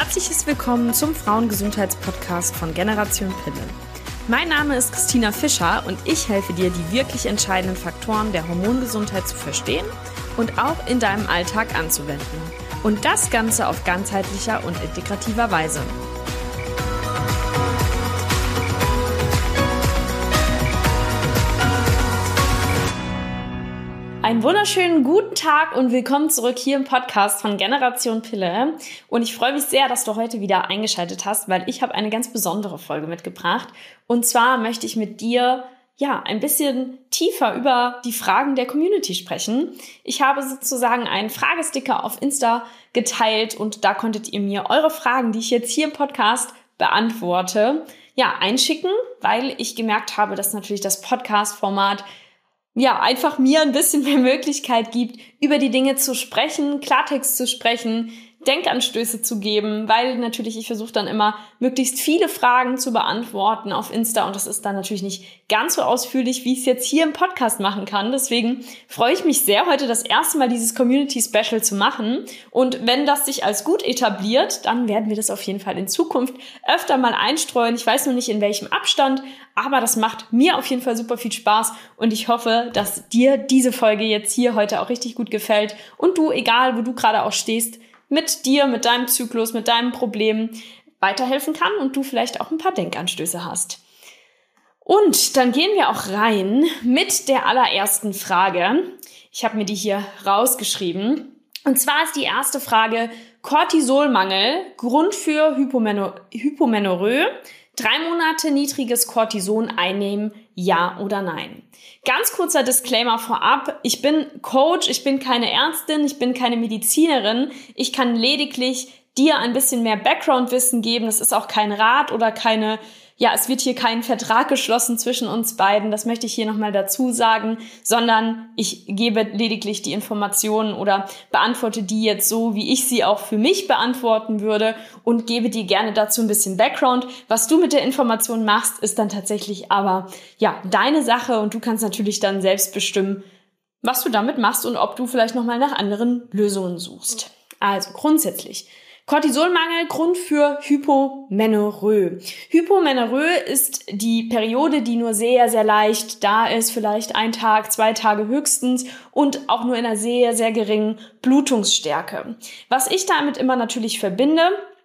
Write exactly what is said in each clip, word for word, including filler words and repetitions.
herzliches Willkommen zum Frauengesundheitspodcast von Generation Pille. Mein Name ist Christina Fischer und ich helfe dir, die wirklich entscheidenden Faktoren der Hormongesundheit zu verstehen und auch in deinem Alltag anzuwenden. Und das Ganze auf ganzheitlicher und integrativer Weise. Einen wunderschönen guten Tag und willkommen zurück hier im Podcast von Generation Pille. Und ich freue mich sehr, dass du heute wieder eingeschaltet hast, weil ich habe eine ganz besondere Folge mitgebracht. Und zwar möchte ich mit dir ja ein bisschen tiefer über die Fragen der Community sprechen. Ich habe sozusagen einen Fragesticker auf Insta geteilt und da konntet ihr mir eure Fragen, die ich jetzt hier im Podcast beantworte, ja einschicken, weil ich gemerkt habe, dass natürlich das Podcast-Format ja, einfach mir ein bisschen mehr Möglichkeit gibt, über die Dinge zu sprechen, Klartext zu sprechen, Denkanstöße zu geben, weil natürlich ich versuche dann immer, möglichst viele Fragen zu beantworten auf Insta und das ist dann natürlich nicht ganz so ausführlich, wie ich es jetzt hier im Podcast machen kann. Deswegen freue ich mich sehr, heute das erste Mal dieses Community-Special zu machen und wenn das sich als gut etabliert, dann werden wir das auf jeden Fall in Zukunft öfter mal einstreuen. Ich weiß noch nicht, in welchem Abstand, aber das macht mir auf jeden Fall super viel Spaß und ich hoffe, dass dir diese Folge jetzt hier heute auch richtig gut gefällt und du, egal wo du gerade auch stehst, mit dir, mit deinem Zyklus, mit deinem Problem weiterhelfen kann und du vielleicht auch ein paar Denkanstöße hast. Und dann gehen wir auch rein mit der allerersten Frage. Ich habe mir die hier rausgeschrieben. Und zwar ist die erste Frage: Cortisolmangel, Grund für Hypomenor- Hypomenorrhoe, drei Monate niedriges Cortison einnehmen, ja oder nein? Ganz kurzer Disclaimer vorab, ich bin Coach, ich bin keine Ärztin, ich bin keine Medizinerin, ich kann lediglich dir ein bisschen mehr Background-Wissen geben, das ist auch kein Rat oder keine, ja, es wird hier kein Vertrag geschlossen zwischen uns beiden, das möchte ich hier nochmal dazu sagen, sondern ich gebe lediglich die Informationen oder beantworte die jetzt so, wie ich sie auch für mich beantworten würde und gebe dir gerne dazu ein bisschen Background. Was du mit der Information machst, ist dann tatsächlich aber, ja, deine Sache und du kannst natürlich dann selbst bestimmen, was du damit machst und ob du vielleicht nochmal nach anderen Lösungen suchst. Also grundsätzlich: Cortisolmangel, Grund für Hypomenorrhoe. Hypomenorrhoe ist die Periode, die nur sehr, sehr leicht da ist, vielleicht ein Tag, zwei Tage höchstens und auch nur in einer sehr, sehr geringen Blutungsstärke. Was ich damit immer natürlich verbinde,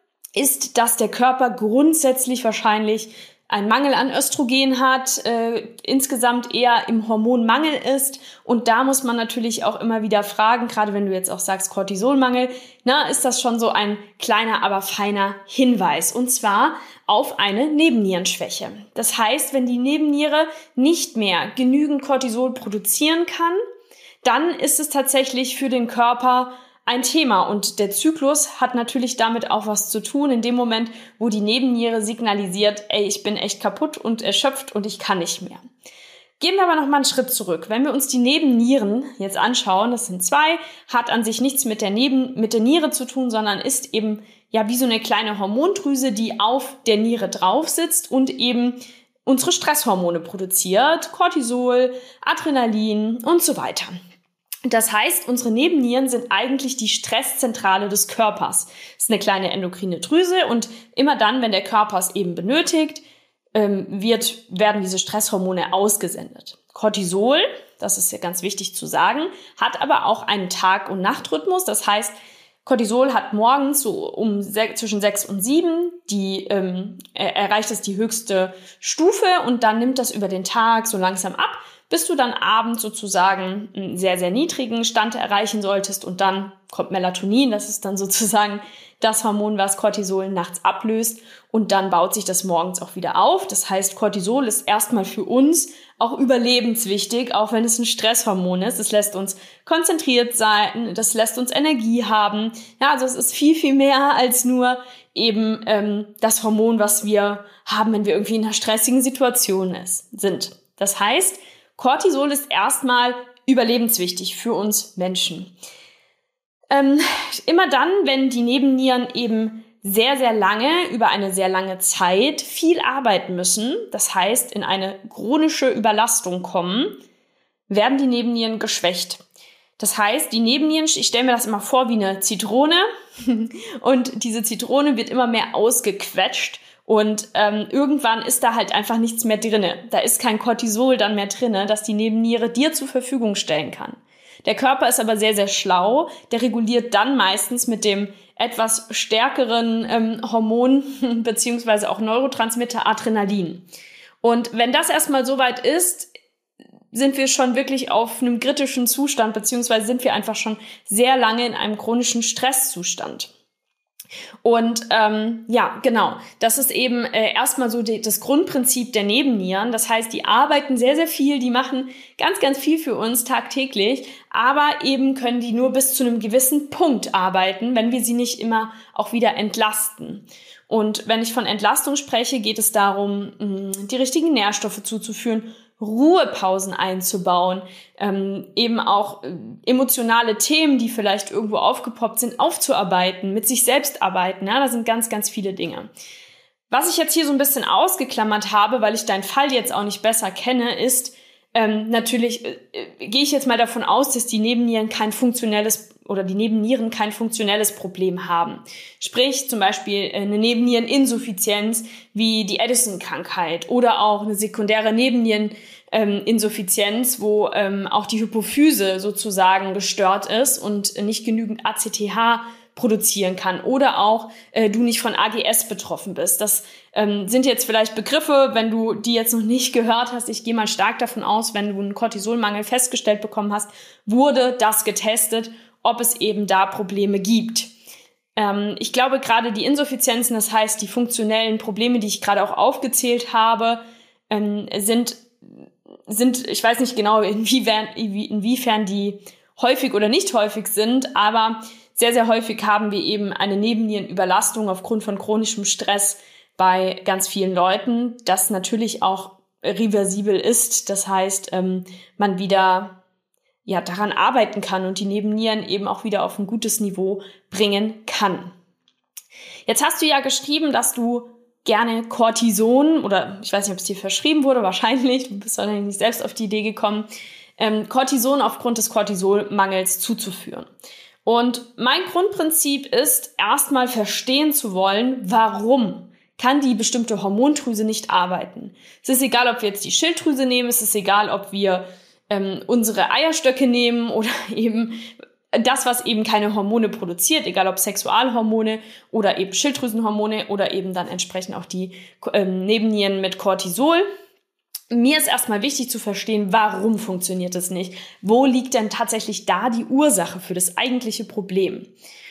ist, dass der Körper grundsätzlich wahrscheinlich einen Mangel an Östrogen hat, äh, insgesamt eher im Hormonmangel ist. Und da muss man natürlich auch immer wieder fragen, gerade wenn du jetzt auch sagst Cortisolmangel, na, ist das schon so ein kleiner, aber feiner Hinweis. Und zwar auf eine Nebennierenschwäche. Das heißt, wenn die Nebenniere nicht mehr genügend Cortisol produzieren kann, dann ist es tatsächlich für den Körper ein Thema und der Zyklus hat natürlich damit auch was zu tun, in dem Moment, wo die Nebenniere signalisiert, ey, ich bin echt kaputt und erschöpft und ich kann nicht mehr. Gehen wir aber noch mal einen Schritt zurück. Wenn wir uns die Nebennieren jetzt anschauen, das sind zwei, hat an sich nichts mit der Neben, mit der Niere zu tun, sondern ist eben ja wie so eine kleine Hormondrüse, die auf der Niere drauf sitzt und eben unsere Stresshormone produziert, Cortisol, Adrenalin und so weiter. Das heißt, unsere Nebennieren sind eigentlich die Stresszentrale des Körpers. Das ist eine kleine endokrine Drüse und immer dann, wenn der Körper es eben benötigt, ähm, wird, werden diese Stresshormone ausgesendet. Cortisol, das ist ja ganz wichtig zu sagen, hat aber auch einen Tag- und Nachtrhythmus. Das heißt, Cortisol hat morgens so um se- zwischen sechs und sieben, die ähm, er- erreicht es die höchste Stufe und dann nimmt das über den Tag so langsam ab, bis du dann abends sozusagen einen sehr, sehr niedrigen Stand erreichen solltest und dann kommt Melatonin, das ist dann sozusagen das Hormon, was Cortisol nachts ablöst und dann baut sich das morgens auch wieder auf. Das heißt, Cortisol ist erstmal für uns auch überlebenswichtig, auch wenn es ein Stresshormon ist. Es lässt uns konzentriert sein, das lässt uns Energie haben. Ja, also es ist viel, viel mehr als nur eben ähm, das Hormon, was wir haben, wenn wir irgendwie in einer stressigen Situation ist, sind. Das heißt, Cortisol ist erstmal überlebenswichtig für uns Menschen. Ähm, immer dann, wenn die Nebennieren eben sehr, sehr lange, über eine sehr lange Zeit viel arbeiten müssen, das heißt in eine chronische Überlastung kommen, werden die Nebennieren geschwächt. Das heißt, die Nebennieren, ich stelle mir das immer vor wie eine Zitrone und diese Zitrone wird immer mehr ausgequetscht und ähm, irgendwann ist da halt einfach nichts mehr drinne. Da ist kein Cortisol dann mehr drinne, das die Nebenniere dir zur Verfügung stellen kann. Der Körper ist aber sehr, sehr schlau. Der reguliert dann meistens mit dem etwas stärkeren ähm, Hormon beziehungsweise auch Neurotransmitter Adrenalin. Und wenn das erstmal soweit ist, sind wir schon wirklich auf einem kritischen Zustand, beziehungsweise sind wir einfach schon sehr lange in einem chronischen Stresszustand. Und ähm, ja, genau, das ist eben äh, erstmal so die, das Grundprinzip der Nebennieren. Das heißt, die arbeiten sehr, sehr viel, die machen ganz, ganz viel für uns tagtäglich, aber eben können die nur bis zu einem gewissen Punkt arbeiten, wenn wir sie nicht immer auch wieder entlasten. Und wenn ich von Entlastung spreche, geht es darum, mh, die richtigen Nährstoffe zuzuführen, Ruhepausen einzubauen, ähm, eben auch äh, emotionale Themen, die vielleicht irgendwo aufgepoppt sind, aufzuarbeiten, mit sich selbst arbeiten. Ja, da sind ganz, ganz viele Dinge. Was ich jetzt hier so ein bisschen ausgeklammert habe, weil ich deinen Fall jetzt auch nicht besser kenne, ist, ähm, natürlich äh, äh, gehe ich jetzt mal davon aus, dass die Nebennieren kein funktionelles oder die Nebennieren kein funktionelles Problem haben. Sprich zum Beispiel eine Nebenniereninsuffizienz wie die Addison-Krankheit oder auch eine sekundäre Nebenniereninsuffizienz, wo ähm, auch die Hypophyse sozusagen gestört ist und nicht genügend A C T H produzieren kann oder auch äh, du nicht von A G S betroffen bist. Das ähm, sind jetzt vielleicht Begriffe, wenn du die jetzt noch nicht gehört hast. Ich gehe mal stark davon aus, wenn du einen Cortisolmangel festgestellt bekommen hast, wurde das getestet, ob es eben da Probleme gibt. Ähm, ich glaube, gerade die Insuffizienzen, das heißt die funktionellen Probleme, die ich gerade auch aufgezählt habe, ähm, sind, sind, ich weiß nicht genau, inwiefern, inwiefern die häufig oder nicht häufig sind, aber sehr, sehr häufig haben wir eben eine Nebennierenüberlastung aufgrund von chronischem Stress bei ganz vielen Leuten, das natürlich auch reversibel ist. Das heißt, ähm, man wieder ja daran arbeiten kann und die Nebennieren eben auch wieder auf ein gutes Niveau bringen kann. Jetzt hast du ja geschrieben, dass du gerne Cortison, oder ich weiß nicht, ob es dir verschrieben wurde, wahrscheinlich, du bist wahrscheinlich nicht selbst auf die Idee gekommen, ähm, Cortison aufgrund des Cortisolmangels zuzuführen. Und mein Grundprinzip ist, erstmal verstehen zu wollen, warum kann die bestimmte Hormondrüse nicht arbeiten. Es ist egal, ob wir jetzt die Schilddrüse nehmen, es ist egal, ob wir ähm, unsere Eierstöcke nehmen oder eben das, was eben keine Hormone produziert, egal ob Sexualhormone oder eben Schilddrüsenhormone oder eben dann entsprechend auch die ähm, Nebennieren mit Cortisol. Mir ist erstmal wichtig zu verstehen, warum funktioniert es nicht? Wo liegt denn tatsächlich da die Ursache für das eigentliche Problem?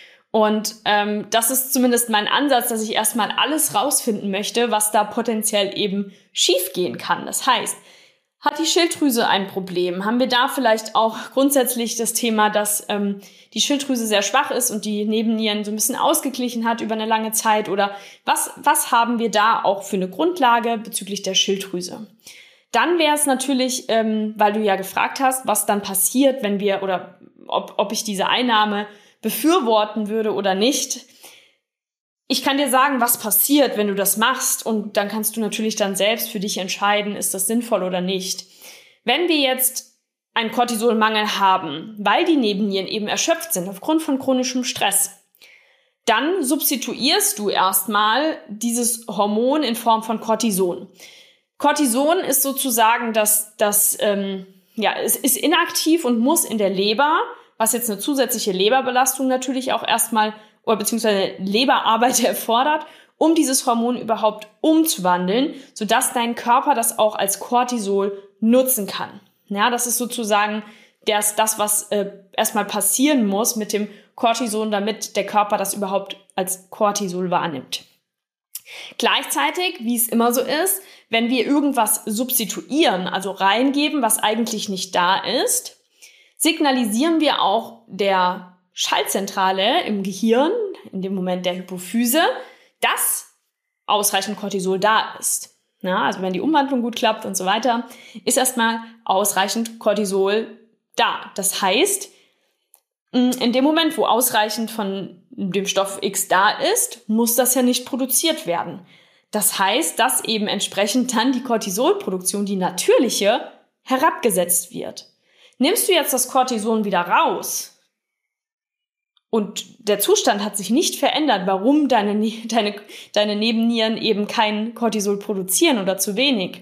Und ähm, das ist zumindest mein Ansatz, dass ich erstmal alles rausfinden möchte, was da potenziell eben schiefgehen kann. Das heißt, hat die Schilddrüse ein Problem? Haben wir da vielleicht auch grundsätzlich das Thema, dass ähm, die Schilddrüse sehr schwach ist und die Nebennieren so ein bisschen ausgeglichen hat über eine lange Zeit? Oder was, was haben wir da auch für eine Grundlage bezüglich der Schilddrüse? Dann wäre es natürlich, ähm, weil du ja gefragt hast, was dann passiert, wenn wir, oder ob, ob ich diese Einnahme befürworten würde oder nicht. Ich kann dir sagen, was passiert, wenn du das machst, und dann kannst du natürlich dann selbst für dich entscheiden, ist das sinnvoll oder nicht. Wenn wir jetzt einen Cortisolmangel haben, weil die Nebennieren eben erschöpft sind aufgrund von chronischem Stress, dann substituierst du erstmal dieses Hormon in Form von Cortison. Cortison ist sozusagen das, das ähm, ja, es ist inaktiv und muss in der Leber, was jetzt eine zusätzliche Leberbelastung natürlich auch erstmal oder beziehungsweise Leberarbeit erfordert, um dieses Hormon überhaupt umzuwandeln, sodass dein Körper das auch als Cortisol nutzen kann. Ja, das ist sozusagen das, das was äh, erstmal passieren muss mit dem Cortison, damit der Körper das überhaupt als Cortisol wahrnimmt. Gleichzeitig, wie es immer so ist, wenn wir irgendwas substituieren, also reingeben, was eigentlich nicht da ist, signalisieren wir auch der Schaltzentrale im Gehirn, in dem Moment der Hypophyse, dass ausreichend Cortisol da ist. Ja, also wenn die Umwandlung gut klappt und so weiter, ist erstmal ausreichend Cortisol da. Das heißt, in dem Moment, wo ausreichend von dem Stoff X da ist, muss das ja nicht produziert werden. Das heißt, dass eben entsprechend dann die Cortisolproduktion, die natürliche, herabgesetzt wird. Nimmst du jetzt das Cortison wieder raus und der Zustand hat sich nicht verändert, warum deine, deine, deine Nebennieren eben kein Cortisol produzieren oder zu wenig,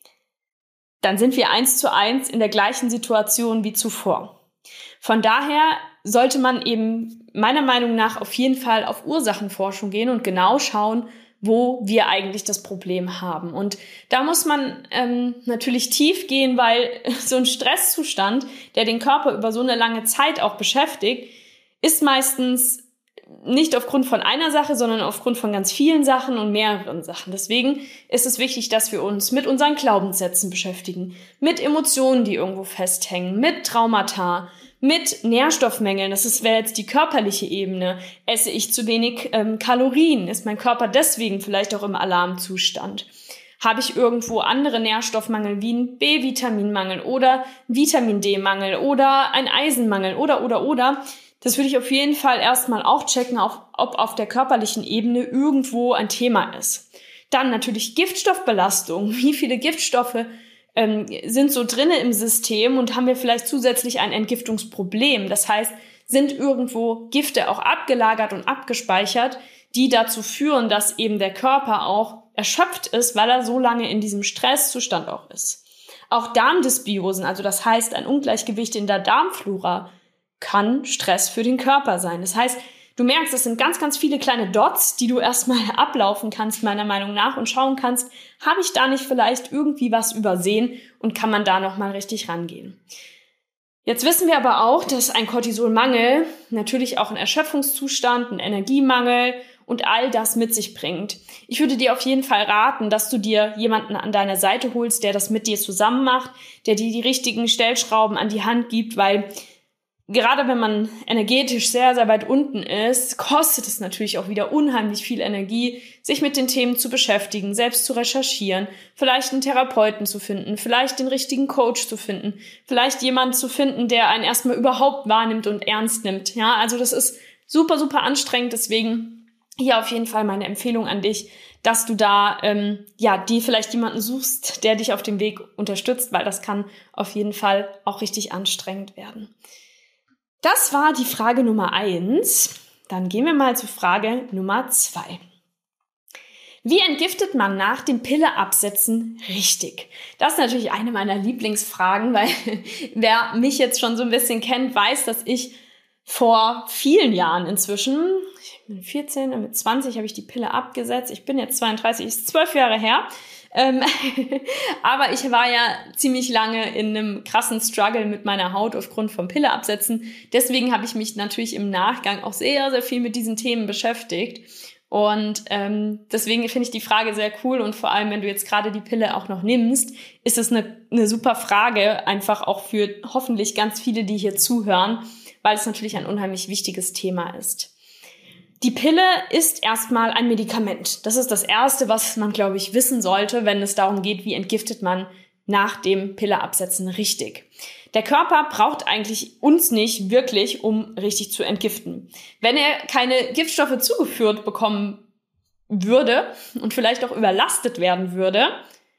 dann sind wir eins zu eins in der gleichen Situation wie zuvor. Von daher sollte man eben meiner Meinung nach auf jeden Fall auf Ursachenforschung gehen und genau schauen, wo wir eigentlich das Problem haben. Und da muss man ähm, natürlich tief gehen, weil so ein Stresszustand, der den Körper über so eine lange Zeit auch beschäftigt, ist meistens nicht aufgrund von einer Sache, sondern aufgrund von ganz vielen Sachen und mehreren Sachen. Deswegen ist es wichtig, dass wir uns mit unseren Glaubenssätzen beschäftigen, mit Emotionen, die irgendwo festhängen, mit Traumata, mit Nährstoffmängeln. Das wäre jetzt die körperliche Ebene. Esse ich zu wenig ähm, Kalorien? Ist mein Körper deswegen vielleicht auch im Alarmzustand? Habe ich irgendwo andere Nährstoffmangel wie ein B-Vitaminmangel oder Vitamin-D-Mangel oder ein Eisenmangel oder, oder, oder? Das würde ich auf jeden Fall erstmal auch checken, ob auf der körperlichen Ebene irgendwo ein Thema ist. Dann natürlich Giftstoffbelastung. Wie viele Giftstoffe ähm, sind so drinne im System und haben wir vielleicht zusätzlich ein Entgiftungsproblem? Das heißt, sind irgendwo Gifte auch abgelagert und abgespeichert, die dazu führen, dass eben der Körper auch erschöpft ist, weil er so lange in diesem Stresszustand auch ist. Auch Darmdysbiosen, also das heißt ein Ungleichgewicht in der Darmflora, kann Stress für den Körper sein. Das heißt, du merkst, es sind ganz, ganz viele kleine Dots, die du erstmal ablaufen kannst, meiner Meinung nach, und schauen kannst, habe ich da nicht vielleicht irgendwie was übersehen und kann man da nochmal richtig rangehen. Jetzt wissen wir aber auch, dass ein Cortisolmangel natürlich auch einen Erschöpfungszustand, einen Energiemangel und all das mit sich bringt. Ich würde dir auf jeden Fall raten, dass du dir jemanden an deiner Seite holst, der das mit dir zusammen macht, der dir die richtigen Stellschrauben an die Hand gibt, weil gerade wenn man energetisch sehr, sehr weit unten ist, kostet es natürlich auch wieder unheimlich viel Energie, sich mit den Themen zu beschäftigen, selbst zu recherchieren, vielleicht einen Therapeuten zu finden, vielleicht den richtigen Coach zu finden, vielleicht jemanden zu finden, der einen erstmal überhaupt wahrnimmt und ernst nimmt. Ja, also das ist super, super anstrengend. Deswegen hier auf jeden Fall meine Empfehlung an dich, dass du da ähm, ja dir vielleicht jemanden suchst, der dich auf dem Weg unterstützt, weil das kann auf jeden Fall auch richtig anstrengend werden. Das war die Frage Nummer eins. Dann gehen wir mal zu Frage Nummer zwei. Wie entgiftet man nach dem Pille-Absetzen richtig? Das ist natürlich eine meiner Lieblingsfragen, weil wer mich jetzt schon so ein bisschen kennt, weiß, dass ich vor vielen Jahren inzwischen, ich bin vierzehn, mit zwanzig habe ich die Pille abgesetzt. Ich bin jetzt zweiunddreißig, ist zwölf Jahre her. Ähm, aber ich war ja ziemlich lange in einem krassen Struggle mit meiner Haut aufgrund vom Pille-Absetzen. Deswegen habe ich mich natürlich im Nachgang auch sehr, sehr viel mit diesen Themen beschäftigt. Und ähm, deswegen finde ich die Frage sehr cool. Und vor allem, wenn du jetzt gerade die Pille auch noch nimmst, ist es eine, eine super Frage, einfach auch für hoffentlich ganz viele, die hier zuhören, weil es natürlich ein unheimlich wichtiges Thema ist. Die Pille ist erstmal ein Medikament. Das ist das Erste, was man, glaube ich, wissen sollte, wenn es darum geht, wie entgiftet man nach dem Pilleabsetzen richtig. Der Körper braucht eigentlich uns nicht wirklich, um richtig zu entgiften. Wenn er keine Giftstoffe zugeführt bekommen würde und vielleicht auch überlastet werden würde,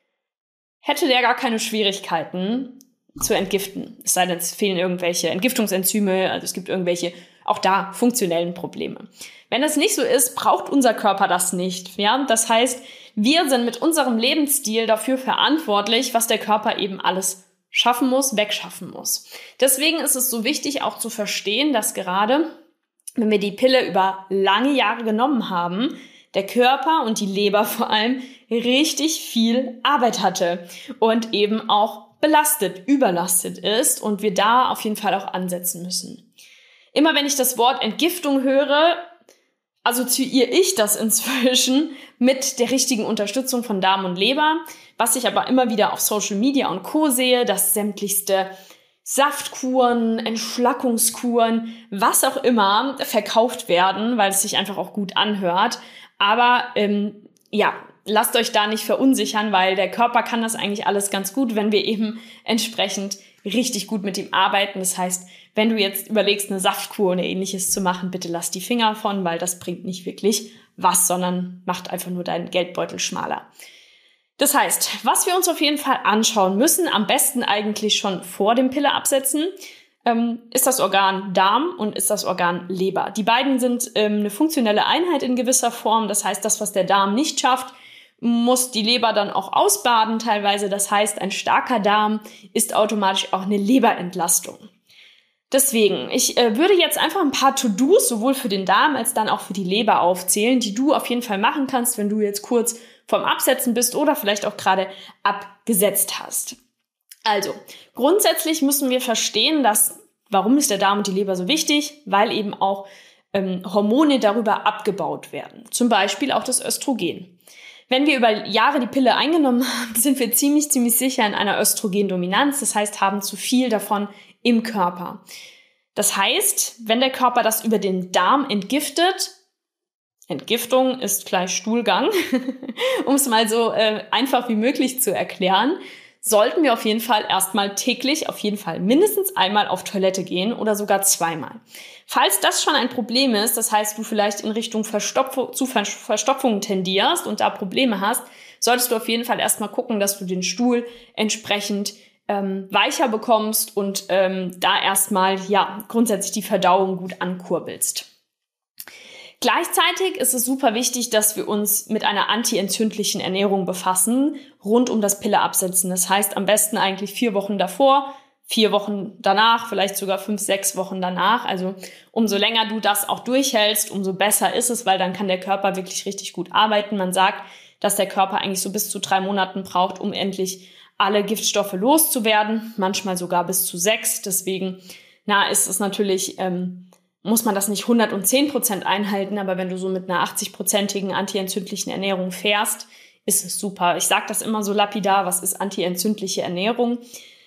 hätte der gar keine Schwierigkeiten zu entgiften. Es sei denn, es fehlen irgendwelche Entgiftungsenzyme, also es gibt irgendwelche, auch da, funktionellen Probleme. Wenn das nicht so ist, braucht unser Körper das nicht. Ja? Das heißt, wir sind mit unserem Lebensstil dafür verantwortlich, was der Körper eben alles schaffen muss, wegschaffen muss. Deswegen ist es so wichtig, auch zu verstehen, dass gerade, wenn wir die Pille über lange Jahre genommen haben, der Körper und die Leber vor allem richtig viel Arbeit hatte und eben auch belastet, überlastet ist und wir da auf jeden Fall auch ansetzen müssen. Immer wenn ich das Wort Entgiftung höre, assoziiere ich das inzwischen mit der richtigen Unterstützung von Darm und Leber, was ich aber immer wieder auf Social Media und Co. sehe, dass sämtlichste Saftkuren, Entschlackungskuren, was auch immer verkauft werden, weil es sich einfach auch gut anhört. Aber ähm, ja, lasst euch da nicht verunsichern, weil der Körper kann das eigentlich alles ganz gut, wenn wir eben entsprechend richtig gut mit ihm arbeiten. Das heißt, wenn du jetzt überlegst, eine Saftkur oder ähnliches zu machen, bitte lass die Finger von, weil das bringt nicht wirklich was, sondern macht einfach nur deinen Geldbeutel schmaler. Das heißt, was wir uns auf jeden Fall anschauen müssen, am besten eigentlich schon vor dem Pille-Absetzen, ähm, ist das Organ Darm und ist das Organ Leber. Die beiden sind ähm, eine funktionelle Einheit in gewisser Form. Das heißt, das, was der Darm nicht schafft, muss die Leber dann auch ausbaden teilweise. Das heißt, ein starker Darm ist automatisch auch eine Leberentlastung. Deswegen, ich äh, würde jetzt einfach ein paar To-Dos sowohl für den Darm als dann auch für die Leber aufzählen, die du auf jeden Fall machen kannst, wenn du jetzt kurz vorm Absetzen bist oder vielleicht auch gerade abgesetzt hast. Also, grundsätzlich müssen wir verstehen, dass, warum ist der Darm und die Leber so wichtig? Weil eben auch ähm, Hormone darüber abgebaut werden. Zum Beispiel auch das Östrogen. Wenn wir über Jahre die Pille eingenommen haben, sind wir ziemlich, ziemlich sicher in einer Östrogendominanz. Das heißt, haben zu viel davon im Körper. Das heißt, wenn der Körper das über den Darm entgiftet, Entgiftung ist gleich Stuhlgang, um es mal so äh, einfach wie möglich zu erklären, sollten wir auf jeden Fall erstmal täglich, auf jeden Fall mindestens einmal auf Toilette gehen oder sogar zweimal. Falls das schon ein Problem ist, das heißt, du vielleicht in Richtung Verstopfung, zu Ver- Verstopfung tendierst und da Probleme hast, solltest du auf jeden Fall erstmal gucken, dass du den Stuhl entsprechend ähm, weicher bekommst und ähm, da erstmal ja grundsätzlich die Verdauung gut ankurbelst. Gleichzeitig ist es super wichtig, dass wir uns mit einer antientzündlichen Ernährung befassen, rund um das Pille-Absetzen. Das heißt, am besten eigentlich vier Wochen davor, vier Wochen danach, vielleicht sogar fünf, sechs Wochen danach. Also umso länger du das auch durchhältst, umso besser ist es, weil dann kann der Körper wirklich richtig gut arbeiten. Man sagt, dass der Körper eigentlich so bis zu drei Monaten braucht, um endlich alle Giftstoffe loszuwerden, manchmal sogar bis zu sechs. Deswegen, na, ist es natürlich... Ähm, muss man das nicht hundertzehn Prozent einhalten, aber wenn du so mit einer achtzig-prozentigen antientzündlichen Ernährung fährst, ist es super. Ich sage das immer so lapidar, was ist antientzündliche Ernährung?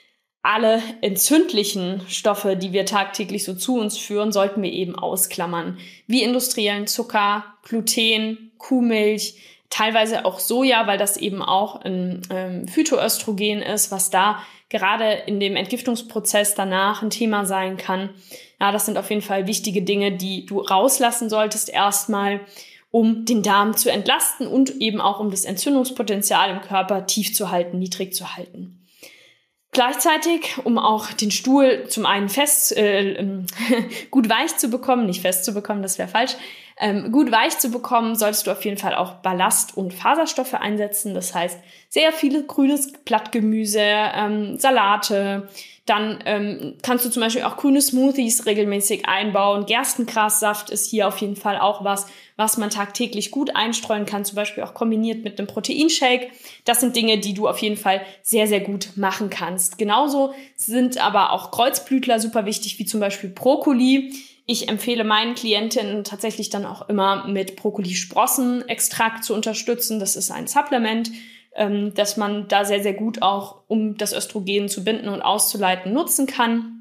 Alle entzündlichen Stoffe, die wir tagtäglich so zu uns führen, sollten wir eben ausklammern. Wie industriellen Zucker, Gluten, Kuhmilch, teilweise auch Soja, weil das eben auch ein ähm, Phytoöstrogen ist, was da gerade in dem Entgiftungsprozess danach ein Thema sein kann. Ja, das sind auf jeden Fall wichtige Dinge, die du rauslassen solltest erstmal, um den Darm zu entlasten und eben auch um das Entzündungspotenzial im Körper tief zu halten, niedrig zu halten. Gleichzeitig, um auch den Stuhl zum einen fest, äh, gut weich zu bekommen, nicht fest zu bekommen, das wäre falsch, ähm, gut weich zu bekommen, solltest du auf jeden Fall auch Ballast- und Faserstoffe einsetzen. Das heißt, sehr viele grünes Blattgemüse, ähm, Salate. Dann ähm, kannst du zum Beispiel auch grüne Smoothies regelmäßig einbauen. Gerstengrassaft ist hier auf jeden Fall auch was, was man tagtäglich gut einstreuen kann, zum Beispiel auch kombiniert mit einem Proteinshake. Das sind Dinge, die du auf jeden Fall sehr, sehr gut machen kannst. Genauso sind aber auch Kreuzblütler super wichtig, wie zum Beispiel Brokkoli. Ich empfehle meinen Klientinnen tatsächlich dann auch immer mit Brokkolisprossenextrakt zu unterstützen. Das ist ein Supplement, ähm, dass man da sehr, sehr gut auch, um das Östrogen zu binden und auszuleiten, nutzen kann.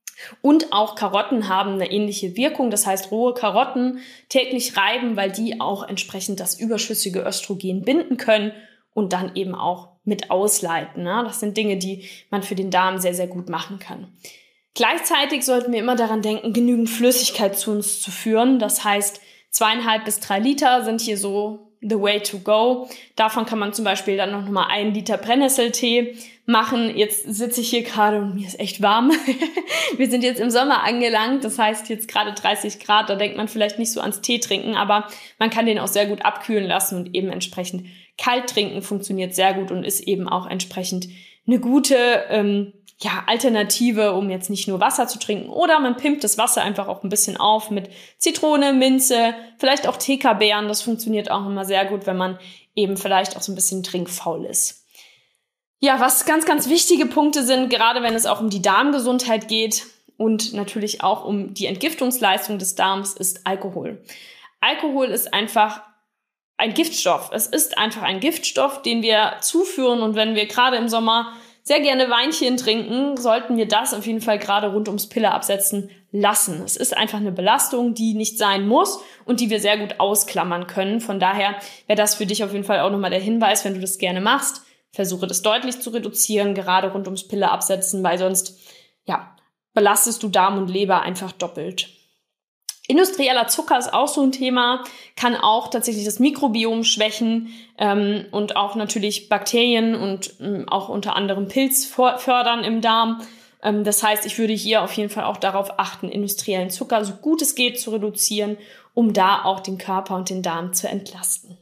Und auch Karotten haben eine ähnliche Wirkung. Das heißt, rohe Karotten täglich reiben, weil die auch entsprechend das überschüssige Östrogen binden können und dann eben auch mit ausleiten. Ne? Das sind Dinge, die man für den Darm sehr, sehr gut machen kann. Gleichzeitig sollten wir immer daran denken, genügend Flüssigkeit zu uns zu führen. Das heißt, zweieinhalb bis drei Liter sind hier so the way to go. Davon kann man zum Beispiel dann noch mal einen Liter Brennnesseltee machen. Jetzt sitze ich hier gerade und mir ist echt warm. Wir sind jetzt im Sommer angelangt, das heißt jetzt gerade dreißig Grad, da denkt man vielleicht nicht so ans Tee trinken, aber man kann den auch sehr gut abkühlen lassen und eben entsprechend kalt trinken, funktioniert sehr gut und ist eben auch entsprechend eine gute ähm, ja, Alternative, um jetzt nicht nur Wasser zu trinken. Oder man pimpt das Wasser einfach auch ein bisschen auf mit Zitrone, Minze, vielleicht auch T K-Beeren. Das funktioniert auch immer sehr gut, wenn man eben vielleicht auch so ein bisschen trinkfaul ist. Ja, was ganz, ganz wichtige Punkte sind, gerade wenn es auch um die Darmgesundheit geht und natürlich auch um die Entgiftungsleistung des Darms, ist Alkohol. Alkohol ist einfach ein Giftstoff. Es ist einfach ein Giftstoff, den wir zuführen, und wenn wir gerade im Sommer sehr gerne Weinchen trinken, sollten wir das auf jeden Fall gerade rund ums Pille-Absetzen lassen. Es ist einfach eine Belastung, die nicht sein muss und die wir sehr gut ausklammern können. Von daher wäre das für dich auf jeden Fall auch nochmal der Hinweis, wenn du das gerne machst, versuche das deutlich zu reduzieren, gerade rund ums Pille-Absetzen, weil sonst ja belastest du Darm und Leber einfach doppelt. Industrieller Zucker ist auch so ein Thema, kann auch tatsächlich das Mikrobiom schwächen ähm, und auch natürlich Bakterien und ähm, auch unter anderem Pilz fördern im Darm. Ähm, das heißt, ich würde hier auf jeden Fall auch darauf achten, industriellen Zucker so gut es geht zu reduzieren, um da auch den Körper und den Darm zu entlasten.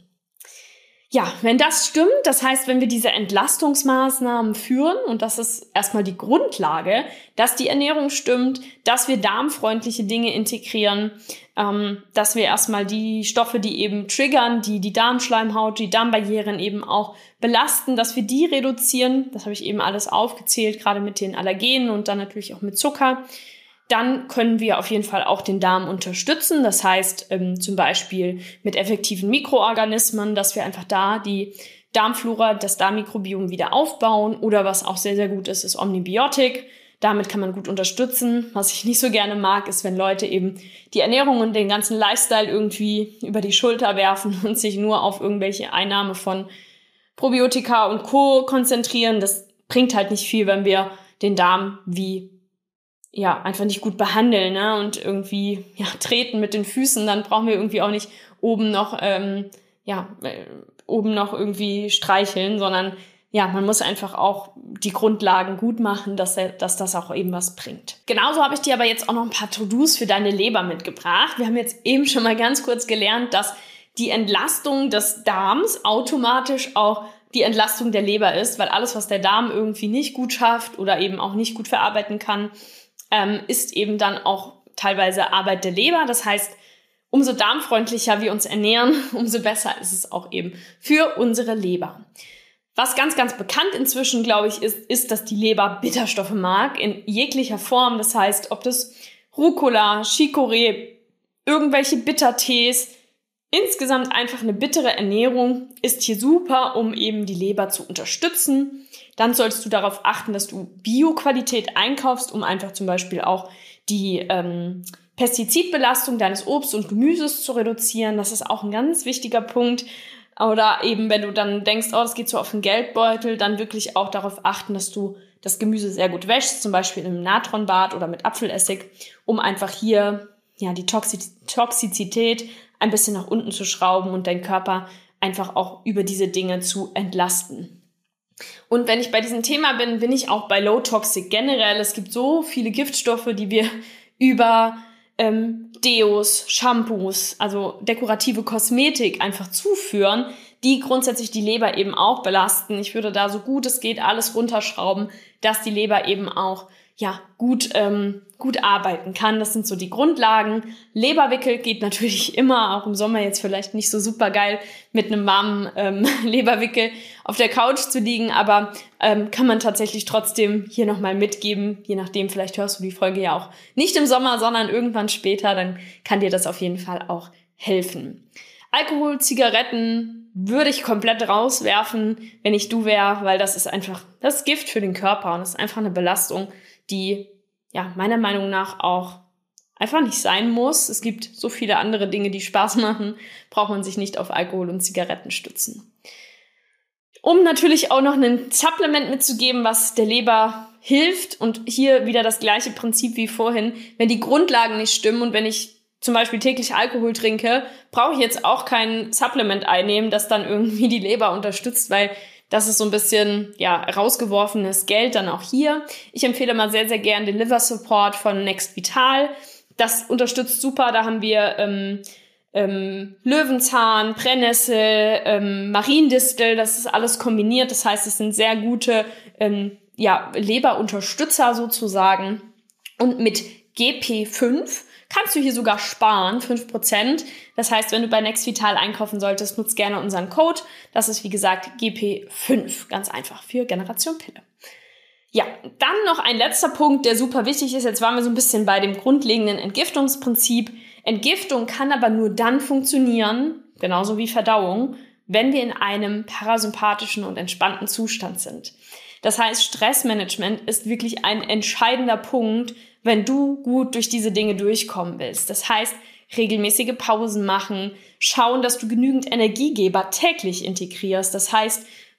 Ja, wenn das stimmt, das heißt, wenn wir diese Entlastungsmaßnahmen führen, und das ist erstmal die Grundlage, dass die Ernährung stimmt, dass wir darmfreundliche Dinge integrieren, ähm, dass wir erstmal die Stoffe, die eben triggern, die die Darmschleimhaut, die Darmbarrieren eben auch belasten, dass wir die reduzieren. Das habe ich eben alles aufgezählt, gerade mit den Allergenen und dann natürlich auch mit Zucker. Dann können wir auf jeden Fall auch den Darm unterstützen. Das heißt ähm, zum Beispiel mit effektiven Mikroorganismen, dass wir einfach da die Darmflora, das Darmmikrobiom wieder aufbauen. Oder was auch sehr, sehr gut ist, ist Omnibiotik. Damit kann man gut unterstützen. Was ich nicht so gerne mag, ist, wenn Leute eben die Ernährung und den ganzen Lifestyle irgendwie über die Schulter werfen und sich nur auf irgendwelche Einnahme von Probiotika und Co. konzentrieren. Das bringt halt nicht viel, wenn wir den Darm wie ja, einfach nicht gut behandeln, ne, und irgendwie, ja, treten mit den Füßen, dann brauchen wir irgendwie auch nicht oben noch, ähm, ja, äh, oben noch irgendwie streicheln, sondern, ja, man muss einfach auch die Grundlagen gut machen, dass, dass das auch eben was bringt. Genauso habe ich dir aber jetzt auch noch ein paar To-Dos für deine Leber mitgebracht. Wir haben jetzt eben schon mal ganz kurz gelernt, dass die Entlastung des Darms automatisch auch die Entlastung der Leber ist, weil alles, was der Darm irgendwie nicht gut schafft oder eben auch nicht gut verarbeiten kann, Ähm, ist eben dann auch teilweise Arbeit der Leber. Das heißt, umso darmfreundlicher wir uns ernähren, umso besser ist es auch eben für unsere Leber. Was ganz, ganz bekannt inzwischen, glaube ich, ist, ist, dass die Leber Bitterstoffe mag, in jeglicher Form. Das heißt, ob das Rucola, Chicorée, irgendwelche Bittertees, insgesamt einfach eine bittere Ernährung ist hier super, um eben die Leber zu unterstützen. Dann solltest du darauf achten, dass du Bio-Qualität einkaufst, um einfach zum Beispiel auch die ähm, Pestizidbelastung deines Obst und Gemüses zu reduzieren. Das ist auch ein ganz wichtiger Punkt. Oder eben, wenn du dann denkst, oh, das geht so auf den Geldbeutel, dann wirklich auch darauf achten, dass du das Gemüse sehr gut wäschst, zum Beispiel im Natronbad oder mit Apfelessig, um einfach hier ja die Toxiz- Toxizität ein bisschen nach unten zu schrauben und deinen Körper einfach auch über diese Dinge zu entlasten. Und wenn ich bei diesem Thema bin, bin ich auch bei Low Toxic generell. Es gibt so viele Giftstoffe, die wir über ähm, Deos, Shampoos, also dekorative Kosmetik einfach zuführen, die grundsätzlich die Leber eben auch belasten. Ich würde da so gut es geht alles runterschrauben, dass die Leber eben auch ja gut ähm, gut arbeiten kann. Das sind so die Grundlagen. Leberwickel geht natürlich immer, auch im Sommer jetzt vielleicht nicht so super geil, mit einem warmen ähm, Leberwickel auf der Couch zu liegen, aber ähm, kann man tatsächlich trotzdem hier nochmal mitgeben. Je nachdem, vielleicht hörst du die Folge ja auch nicht im Sommer, sondern irgendwann später, dann kann dir das auf jeden Fall auch helfen. Alkohol, Zigaretten würde ich komplett rauswerfen, wenn ich du wäre, weil das ist einfach, das ist Gift für den Körper und das ist einfach eine Belastung, die ja meiner Meinung nach auch einfach nicht sein muss. Es gibt so viele andere Dinge, die Spaß machen, braucht man sich nicht auf Alkohol und Zigaretten stützen. Um natürlich auch noch ein Supplement mitzugeben, was der Leber hilft, und hier wieder das gleiche Prinzip wie vorhin, wenn die Grundlagen nicht stimmen und wenn ich zum Beispiel täglich Alkohol trinke, brauche ich jetzt auch kein Supplement einnehmen, das dann irgendwie die Leber unterstützt, weil das ist so ein bisschen, ja, rausgeworfenes Geld dann auch hier. Ich empfehle mal sehr, sehr gern den Liver Support von Next Vital. Das unterstützt super. Da haben wir ähm, ähm, Löwenzahn, Brennnessel, ähm, Mariendistel. Das ist alles kombiniert. Das heißt, es sind sehr gute ähm, ja, Leberunterstützer sozusagen. Und mit G P fünf kannst du hier sogar sparen, fünf Prozent. Das heißt, wenn du bei Next Vital einkaufen solltest, nutzt gerne unseren Code. Das ist, wie gesagt, G P fünf. Ganz einfach für Generation Pille. Ja, dann noch ein letzter Punkt, der super wichtig ist. Jetzt waren wir so ein bisschen bei dem grundlegenden Entgiftungsprinzip. Entgiftung kann aber nur dann funktionieren, genauso wie Verdauung, wenn wir in einem parasympathischen und entspannten Zustand sind. Das heißt, Stressmanagement ist wirklich ein entscheidender Punkt, wenn du gut durch diese Dinge durchkommen willst. Das heißt, regelmäßige Pausen machen, schauen, dass du genügend Energiegeber täglich integrierst. Das heißt,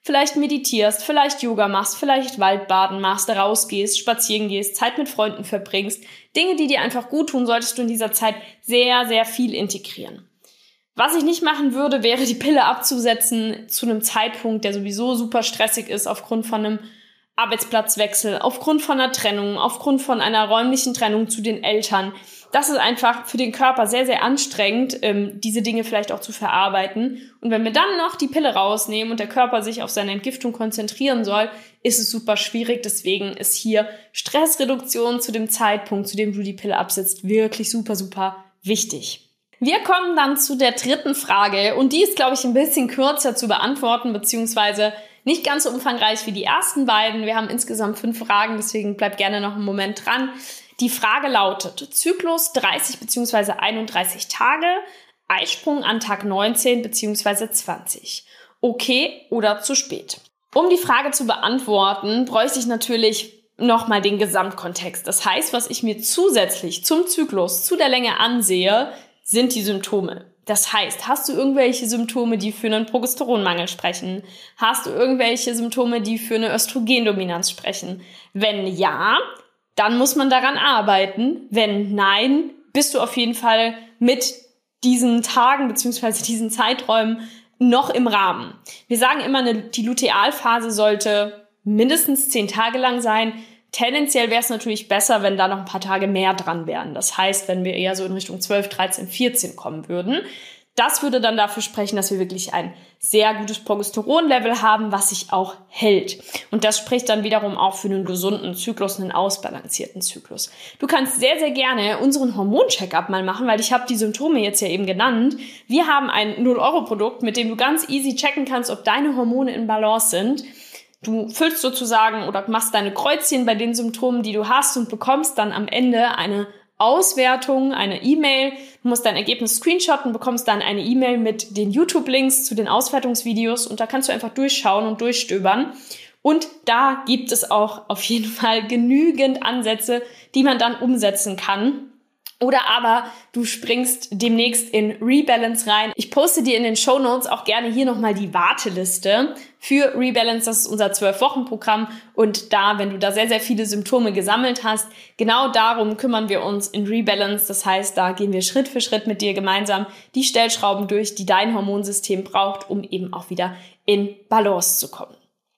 vielleicht meditierst, vielleicht Yoga machst, vielleicht Waldbaden machst, rausgehst, spazieren gehst, Zeit mit Freunden verbringst. Dinge, die dir einfach gut tun, solltest du in dieser Zeit sehr, sehr viel integrieren. Was ich nicht machen würde, wäre die Pille abzusetzen zu einem Zeitpunkt, der sowieso super stressig ist, aufgrund von einem Arbeitsplatzwechsel, aufgrund von einer Trennung, aufgrund von einer räumlichen Trennung zu den Eltern. Das ist einfach für den Körper sehr, sehr anstrengend, ähm, diese Dinge vielleicht auch zu verarbeiten. Und wenn wir dann noch die Pille rausnehmen und der Körper sich auf seine Entgiftung konzentrieren soll, ist es super schwierig. Deswegen ist hier Stressreduktion zu dem Zeitpunkt, zu dem du die Pille absetzt, wirklich super, super wichtig. Wir kommen dann zu der dritten Frage und die ist, glaube ich, ein bisschen kürzer zu beantworten, beziehungsweise nicht ganz so umfangreich wie die ersten beiden. Wir haben insgesamt fünf Fragen, deswegen bleib gerne noch einen Moment dran. Die Frage lautet: Zyklus dreißig bzw. einunddreißig Tage, Eisprung an Tag neunzehn bzw. zwanzig. Okay oder zu spät? Um die Frage zu beantworten, bräuchte ich natürlich nochmal den Gesamtkontext. Das heißt, was ich mir zusätzlich zum Zyklus, zu der Länge ansehe, sind die Symptome. Das heißt, hast du irgendwelche Symptome, die für einen Progesteronmangel sprechen? Hast du irgendwelche Symptome, die für eine Östrogendominanz sprechen? Wenn ja, dann muss man daran arbeiten. Wenn nein, bist du auf jeden Fall mit diesen Tagen bzw. diesen Zeiträumen noch im Rahmen. Wir sagen immer, eine, die Lutealphase sollte mindestens zehn Tage lang sein. Tendenziell wäre es natürlich besser, wenn da noch ein paar Tage mehr dran wären. Das heißt, wenn wir eher so in Richtung zwölf, dreizehn, vierzehn kommen würden. Das würde dann dafür sprechen, dass wir wirklich ein sehr gutes Progesteronlevel haben, was sich auch hält. Und das spricht dann wiederum auch für einen gesunden Zyklus, einen ausbalancierten Zyklus. Du kannst sehr, sehr gerne unseren Hormon-Check-up mal machen, weil ich habe die Symptome jetzt ja eben genannt. Wir haben ein null Euro Produkt, mit dem du ganz easy checken kannst, ob deine Hormone in Balance sind. Du füllst sozusagen oder machst deine Kreuzchen bei den Symptomen, die du hast und bekommst dann am Ende eine Auswertung, eine E-Mail. Du musst dein Ergebnis screenshotten, bekommst dann eine E-Mail mit den YouTube-Links zu den Auswertungsvideos und da kannst du einfach durchschauen und durchstöbern. Und da gibt es auch auf jeden Fall genügend Ansätze, die man dann umsetzen kann. Oder aber du springst demnächst in Rebalance rein. Ich poste dir in den Shownotes auch gerne hier nochmal die Warteliste für Rebalance. Das ist unser zwölf Wochen Programm. Und da, wenn du da sehr, sehr viele Symptome gesammelt hast, genau darum kümmern wir uns in Rebalance. Das heißt, da gehen wir Schritt für Schritt mit dir gemeinsam die Stellschrauben durch, die dein Hormonsystem braucht, um eben auch wieder in Balance zu kommen.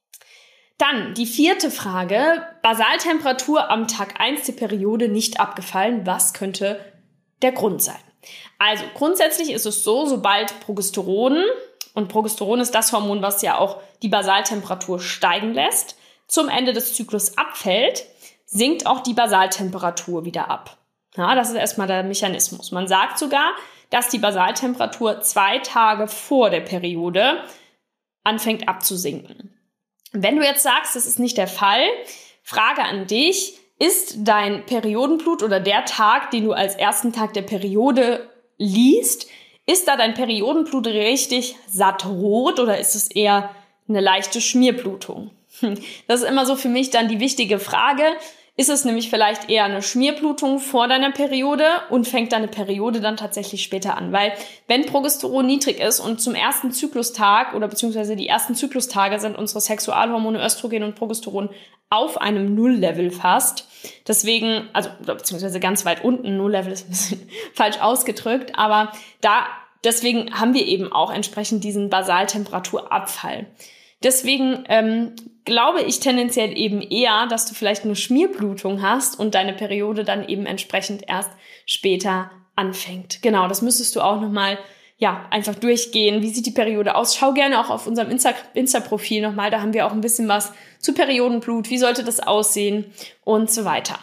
Dann die vierte Frage: Basaltemperatur am Tag eins der Periode nicht abgefallen. Was könnte der Grund sein? Also grundsätzlich ist es so, sobald Progesteron, und Progesteron ist das Hormon, was ja auch die Basaltemperatur steigen lässt, zum Ende des Zyklus abfällt, sinkt auch die Basaltemperatur wieder ab. Ja, das ist erstmal der Mechanismus. Man sagt sogar, dass die Basaltemperatur zwei Tage vor der Periode anfängt abzusinken. Wenn du jetzt sagst, das ist nicht der Fall, Frage an dich: Ist dein Periodenblut oder der Tag, den du als ersten Tag der Periode liest, ist da dein Periodenblut richtig sattrot oder ist es eher eine leichte Schmierblutung? Das ist immer so für mich dann die wichtige Frage. Ist es nämlich vielleicht eher eine Schmierblutung vor deiner Periode und fängt deine Periode dann tatsächlich später an? Weil wenn Progesteron niedrig ist und zum ersten Zyklustag oder beziehungsweise die ersten Zyklustage sind unsere Sexualhormone Östrogen und Progesteron auf einem Null-Level fast. Deswegen, also beziehungsweise ganz weit unten, Null-Level ist ein bisschen falsch ausgedrückt, aber da deswegen haben wir eben auch entsprechend diesen Basaltemperaturabfall. Deswegen ähm, glaube ich tendenziell eben eher, dass du vielleicht eine Schmierblutung hast und deine Periode dann eben entsprechend erst später anfängt. Genau, das müsstest du auch nochmal ja, einfach durchgehen. Wie sieht die Periode aus? Schau gerne auch auf unserem Insta- Insta-Profil nochmal, da haben wir auch ein bisschen was zu Periodenblut, wie sollte das aussehen und so weiter.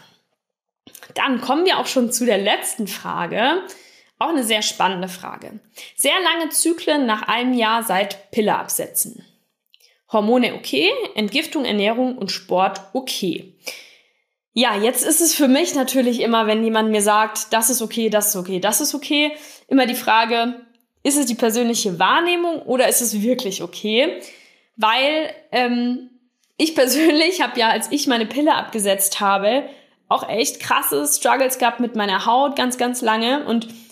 Dann kommen wir auch schon zu der letzten Frage. Auch eine sehr spannende Frage. Sehr lange Zyklen nach einem Jahr seit Pille absetzen. Hormone okay, Entgiftung, Ernährung und Sport okay. Ja, jetzt ist es für mich natürlich immer, wenn jemand mir sagt, das ist okay, das ist okay, das ist okay, immer die Frage, ist es die persönliche Wahrnehmung oder ist es wirklich okay? Weil ähm, ich persönlich habe ja, als ich meine Pille abgesetzt habe, auch echt krasse Struggles gehabt mit meiner Haut, ganz, ganz lange. Und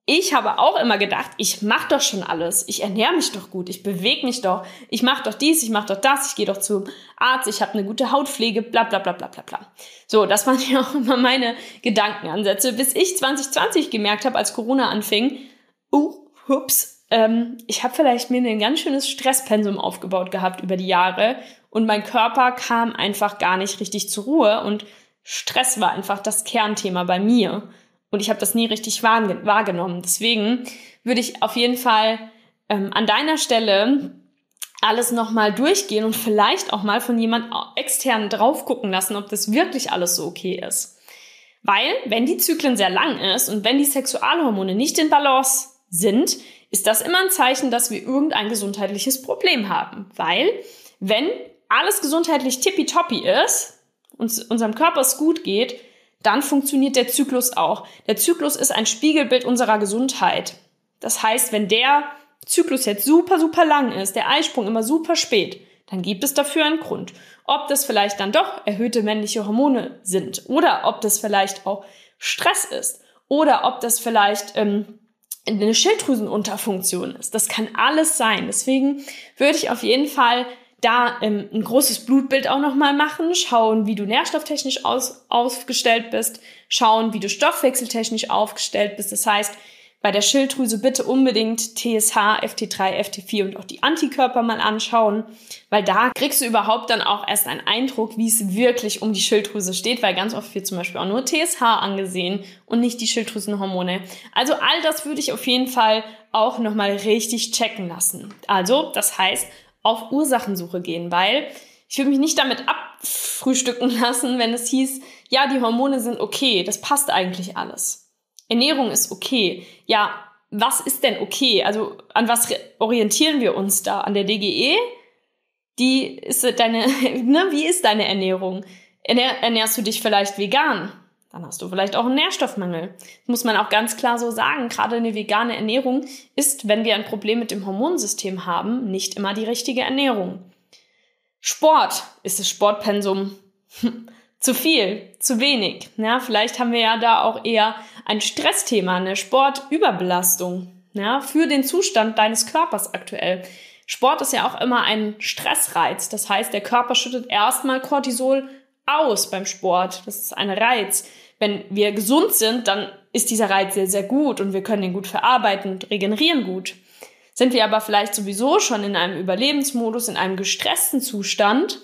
ich habe auch immer gedacht, ich mache doch schon alles. Ich ernähre mich doch gut, ich bewege mich doch, ich mache doch dies, ich mache doch das, ich gehe doch zum Arzt, ich habe eine gute Hautpflege, bla bla bla bla bla bla. So, das waren ja auch immer meine Gedankenansätze, bis ich zwanzig zwanzig gemerkt habe, als Corona anfing, oh, hups, ähm, ich habe vielleicht mir ein ganz schönes Stresspensum aufgebaut gehabt über die Jahre und mein Körper kam einfach gar nicht richtig zur Ruhe und Stress war einfach das Kernthema bei mir. Und ich habe das nie richtig wahrgenommen. Deswegen würde ich auf jeden Fall ähm, an deiner Stelle alles nochmal durchgehen und vielleicht auch mal von jemand extern drauf gucken lassen, ob das wirklich alles so okay ist. Weil, wenn die Zyklen sehr lang ist und wenn die Sexualhormone nicht in Balance sind, ist das immer ein Zeichen, dass wir irgendein gesundheitliches Problem haben. Weil, wenn alles gesundheitlich tippitoppi ist und unserem Körper es gut geht, dann funktioniert der Zyklus auch. Der Zyklus ist ein Spiegelbild unserer Gesundheit. Das heißt, wenn der Zyklus jetzt super, super lang ist, der Eisprung immer super spät, dann gibt es dafür einen Grund. Ob das vielleicht dann doch erhöhte männliche Hormone sind oder ob das vielleicht auch Stress ist oder ob das vielleicht ähm, eine Schilddrüsenunterfunktion ist. Das kann alles sein. Deswegen würde ich auf jeden Fall da ähm, ein großes Blutbild auch nochmal machen, schauen, wie du nährstofftechnisch aus, aufgestellt bist, schauen, wie du stoffwechseltechnisch aufgestellt bist. Das heißt, bei der Schilddrüse bitte unbedingt T S H, F T drei, F T vier und auch die Antikörper mal anschauen, weil da kriegst du überhaupt dann auch erst einen Eindruck, wie es wirklich um die Schilddrüse steht, weil ganz oft wird zum Beispiel auch nur T S H angesehen und nicht die Schilddrüsenhormone. Also all das würde ich auf jeden Fall auch nochmal richtig checken lassen. Also, das heißt, auf Ursachensuche gehen, weil ich will mich nicht damit abfrühstücken lassen, wenn es hieß, ja, die Hormone sind okay, das passt eigentlich alles. Ernährung ist okay. Ja, was ist denn okay? Also an was orientieren wir uns da? An der D G E? Die ist deine, ne, wie ist deine Ernährung? Ernähr, ernährst du dich vielleicht vegan? Dann hast du vielleicht auch einen Nährstoffmangel. Das muss man auch ganz klar so sagen. Gerade eine vegane Ernährung ist, wenn wir ein Problem mit dem Hormonsystem haben, nicht immer die richtige Ernährung. Sport. Ist das Sportpensum zu viel, zu wenig? Ja, vielleicht haben wir ja da auch eher ein Stressthema, eine Sportüberbelastung, ja, für den Zustand deines Körpers aktuell. Sport ist ja auch immer ein Stressreiz. Das heißt, der Körper schüttet erstmal Cortisol aus beim Sport. Das ist ein Reiz. Wenn wir gesund sind, dann ist dieser Reiz sehr, sehr gut und wir können ihn gut verarbeiten und regenerieren gut. Sind wir aber vielleicht sowieso schon in einem Überlebensmodus, in einem gestressten Zustand,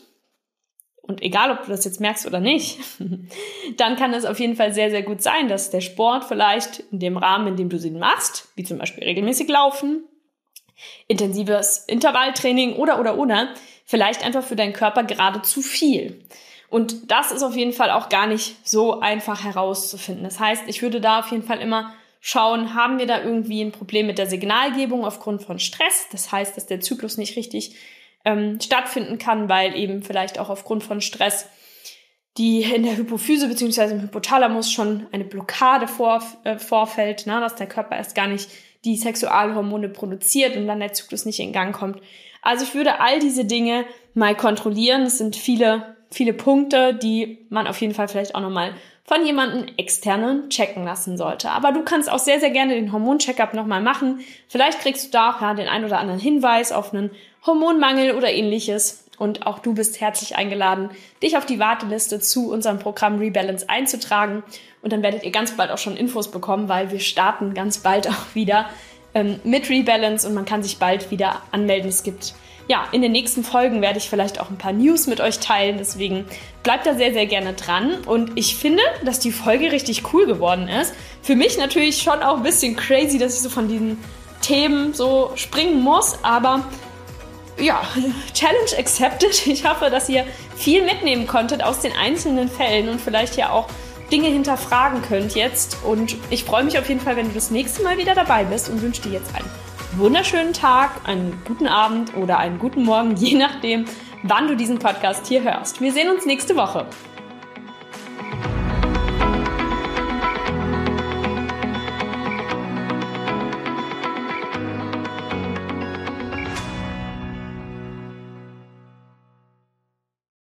und egal, ob du das jetzt merkst oder nicht, dann kann es auf jeden Fall sehr, sehr gut sein, dass der Sport vielleicht in dem Rahmen, in dem du ihn machst, wie zum Beispiel regelmäßig Laufen, intensives Intervalltraining oder, oder, oder, vielleicht einfach für deinen Körper gerade zu viel. Und das ist auf jeden Fall auch gar nicht so einfach herauszufinden. Das heißt, ich würde da auf jeden Fall immer schauen, haben wir da irgendwie ein Problem mit der Signalgebung aufgrund von Stress? Das heißt, dass der Zyklus nicht richtig ähm, stattfinden kann, weil eben vielleicht auch aufgrund von Stress die in der Hypophyse bzw. im Hypothalamus schon eine Blockade vor, äh, vorfällt, ne? Dass der Körper erst gar nicht die Sexualhormone produziert und dann der Zyklus nicht in Gang kommt. Also ich würde all diese Dinge mal kontrollieren. Es sind viele Viele Punkte, die man auf jeden Fall vielleicht auch nochmal von jemandem externen checken lassen sollte. Aber du kannst auch sehr, sehr gerne den Hormoncheckup nochmal machen. Vielleicht kriegst du da auch ja den ein oder anderen Hinweis auf einen Hormonmangel oder ähnliches. Und auch du bist herzlich eingeladen, dich auf die Warteliste zu unserem Programm Rebalance einzutragen. Und dann werdet ihr ganz bald auch schon Infos bekommen, weil wir starten ganz bald auch wieder ähm, mit Rebalance und man kann sich bald wieder anmelden. Es gibt Ja, in den nächsten Folgen werde ich vielleicht auch ein paar News mit euch teilen, deswegen bleibt da sehr, sehr gerne dran. Und ich finde, dass die Folge richtig cool geworden ist. Für mich natürlich schon auch ein bisschen crazy, dass ich so von diesen Themen so springen muss, aber ja, Challenge accepted. Ich hoffe, dass ihr viel mitnehmen konntet aus den einzelnen Fällen und vielleicht ja auch Dinge hinterfragen könnt jetzt. Und ich freue mich auf jeden Fall, wenn du das nächste Mal wieder dabei bist und wünsche dir jetzt einen wunderschönen Tag, einen guten Abend oder einen guten Morgen, je nachdem, wann du diesen Podcast hier hörst. Wir sehen uns nächste Woche.